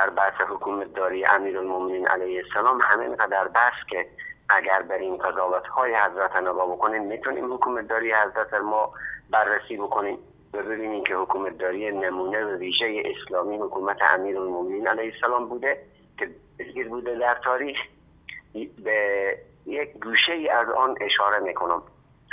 در بحث حکومتداری امیرالمومنین علیه السلام همینقدر بحث که اگر بریم قضاوت‌های حضرت نگاه بکنیم میتونیم حکومتداری حضرت ما بررسی بکنیم و ببینیم که حکومتداری نمونه و ویژه اسلامی حکومت امیرالمومنین علیه السلام بوده که بزرگ بوده در تاریخ. به یک گوشه ای از آن اشاره میکنم.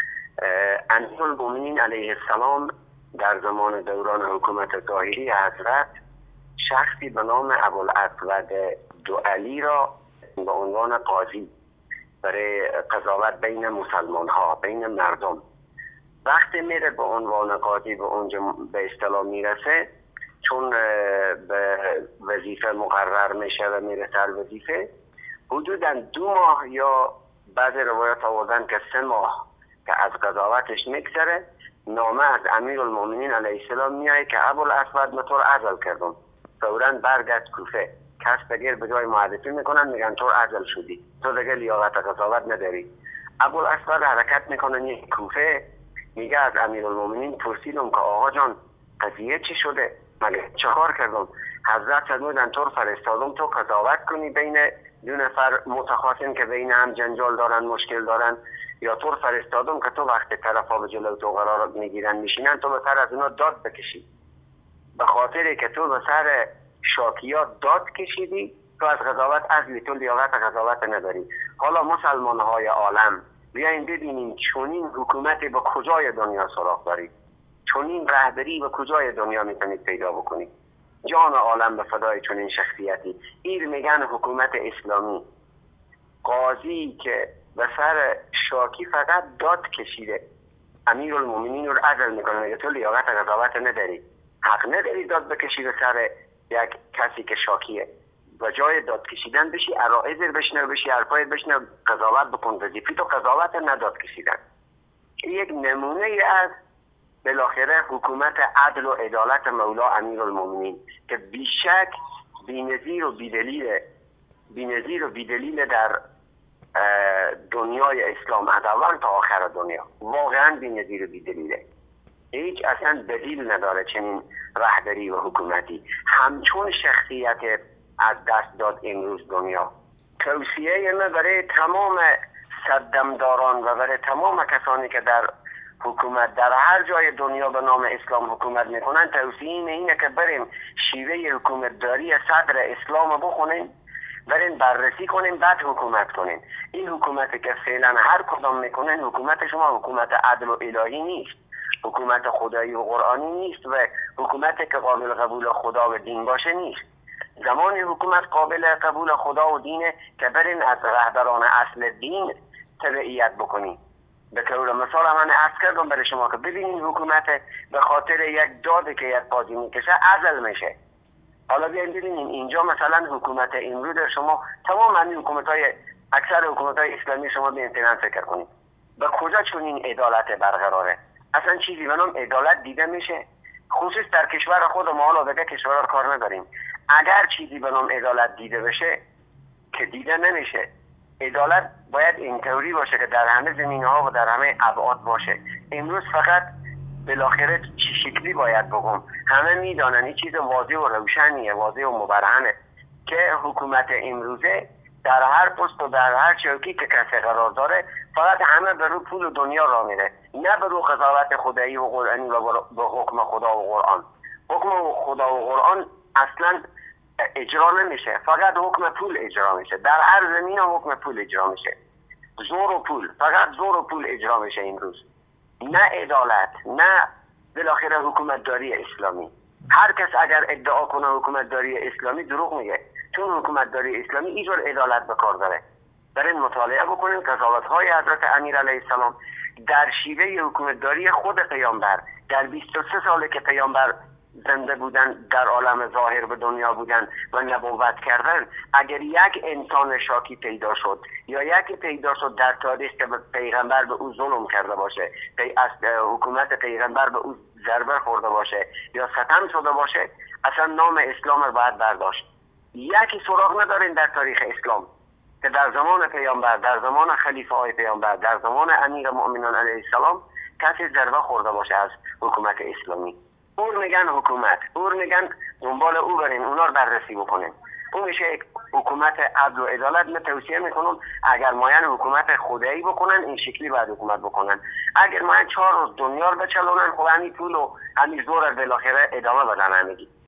امیرالمومنین علیه السلام در زمان دوران حکومت ظاهری حضرت شخصی به نام ابوالاسود دوعلی را به عنوان قاضی برای قضاوت بین مسلمان ها، بین مردم، وقتی میره به عنوان قاضی به اونجا به اصطلاح میرسه، چون به وظیفه مقرر میشه و میره سر وظیفه، حدوداً 2 ماه یا بعض روایات آوردن که 3 ماه که از قضاوتش میگذره، نامه از امیرالمومنین علیه السلام میاد که ابوالاسود من تو رو عزل کردم، فوراً برگرد کوفه. کس دیگر به جای معرفی میکنن میگن تو عزل شدی، تو دیگه لیاقت قضاوت نداری. ابوالاسود حرکت میکنن یک کوفه، میگه از امیرالمومنین پرسیدم که آقا جان قضیه چی شده؟ مگه چه کار کردم؟ حضرت فرمودن تو رو فرستادم تو قضاوت کنی بین 2 نفر متخاصم که بین هم جنجال دارن، مشکل دارن، یا تو رو فرستادم که تو وقت طرفا به جلو تو قرار میگیرن میشینن تو به سر از اونا داد بکشی. به خاطر که تو به سر شاکیات داد کشیدی، تو از قضاوت عزلی، تو لیاقت قضاوت نداری. حالا مسلمان های عالم بیاین ببینیم چونین حکومت با کجای دنیا سراغ دارید، چونین رهبری با کجای دنیا میتونید پیدا بکنید. جان عالم به فدای چونین شخصیتی. این میگن حکومت اسلامی. قاضی که به سر شاکی فقط داد کشیده، امیرالمومنین رو عزل میکنه، میگه تو لیاقت قضاوت نداری، حق نداری داد بکشی به سر یک کسی که شاکیه. و جای داد کشیدن بشی، عرائض بشنو، بشی حرفای بشنو، قضاوت بکن. وظیفه تو قضاوت نداد کشیدن. یک نمونه ای از بالاخره حکومت عدل و عدالت مولا امیرالمومنین که بیشک بی‌نظیر و بی‌دلیل در دنیای اسلام از اول تا آخر دنیا، واقعا بی‌نظیر و بی‌دلیله. هیچ اصلا بدیل نداره چنین رهبری و حکومتی. همچون شخصیت از دست داد امروز دنیا. توصیه من برای تمام صدمداران و برای تمام کسانی که در حکومت در هر جای دنیا به نام اسلام حکومت میکنن، توصیه اینه که بریم شیوه حکومتداری صدر اسلام بخونیم، بریم بررسی کنیم، بعد حکومت کنیم. این حکومتی که فعلا هر کدام میکنن حکومت شما حکومت عدل و الهی نیست، حکومت خدایی و قرآنی نیست و حکومتی که قابل قبول خدا و دین باشه نیست. زمانی حکومت قابل قبول خدا و دینه که برین از رهبران اصل دین تبعیت بکنین. به طور مثال من عرض کردم برای شما که ببینین حکومت به خاطر یک داده که یک قاضی میکشه عزل میشه. حالا بیاین ببینین اینجا مثلا حکومت امروز شما تمام همین حکومت‌های اکثر حکومت‌های اسلامی شما به امتنان فکر کنید. به کجا چون این عدالت برقراره؟ اصلا چیزی به نام عدالت دیده میشه؟ خصوص در کشور خود ما، حالا دیگه کشورها کار نداریم. اگر چیزی به نام عدالت دیده بشه که دیده نمیشه. عدالت باید اینطوری باشه که در همه زمینه‌ها و در همه ابعاد باشه. امروز فقط بالاخره چی شکلی باید بگم، همه میدانن این چیز واضح و روشنیه، واضح و مبرهنه که حکومت امروزه در هر پست و در هر چوکی که کسی قرار داره فقط همه به رو پول و دنیا را میره، نه به رو قضاوت خدایی و قرآنی و به حکم خدا و قرآن. حکم خدا و قرآن اصلا اجرا نمیشه، فقط حکم پول اجرا میشه. در هر زمین حکم پول اجرا میشه، زور و پول، فقط زور و پول اجرا میشه امروز، نه عدالت، نه بالاخره حکومتداری اسلامی. هر کس اگر ادعا کنه حکومتداری اسلامی دروغ میگه، چون حکومتداری اسلامی اینجور عدالت به کار داره. برین مطالعه بکنیم قضاوت‌های حضرت امیر علیه السلام در شیوه حکومتداری خود پیامبر در 23 ساله که پیامبر زنده بودن، در عالم ظاهر به دنیا بودن و نبوت کردن. اگر یک انسان شاکی پیدا شد یا یک پیدا شد در تاریخ که پیغمبر به او ظلم کرده باشه، از حکومت پیغمبر به او ضربه خورده باشه یا ستم شده باشه، اصلا نام اسلام رو باید برداشت. یکی سراغ ندارین در تاریخ اسلام که در زمان پیامبر، در زمان خلیفه های پیامبر، در زمان امیر مؤمنان علیه السلام کسی ضربه خورده باشه از حکومت اسلامی. اون میگن حکومت، اون میگن دنبال او برین، اونا رو بررسی بکنین. اون میشه یک حکومت عدل و عدالت. من توصیه میکنم اگر ماین حکومت خدایی بکنن این شکلی باید حکومت بکنن. اگر ماین 4 روز دنیا رو بچلونن خب همین پول و همین زور بالاخره ادامه بدن همگی.